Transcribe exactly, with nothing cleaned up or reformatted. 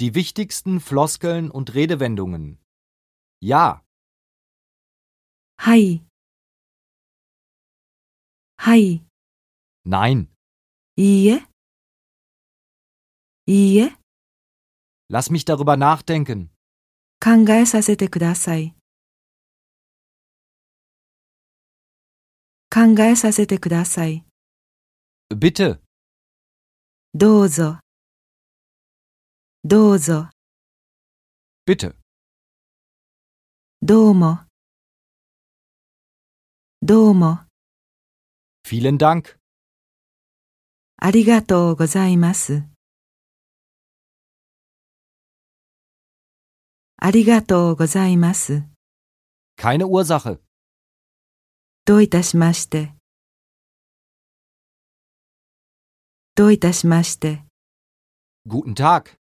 Die wichtigsten Floskeln und Redewendungen. Ja, はい。はい。 nein, いいえ。いいえ。 lass mich darüber nachdenken. 考えさせてください。考えさせてください。 Bitte, どうぞ。どうぞ。 bitte. どうも。どうも。 Vielen Dank. ありがとうございます。ありがとうございます。 Keine Ursache. どういたしまして。どういたしまして。 Guten Tag.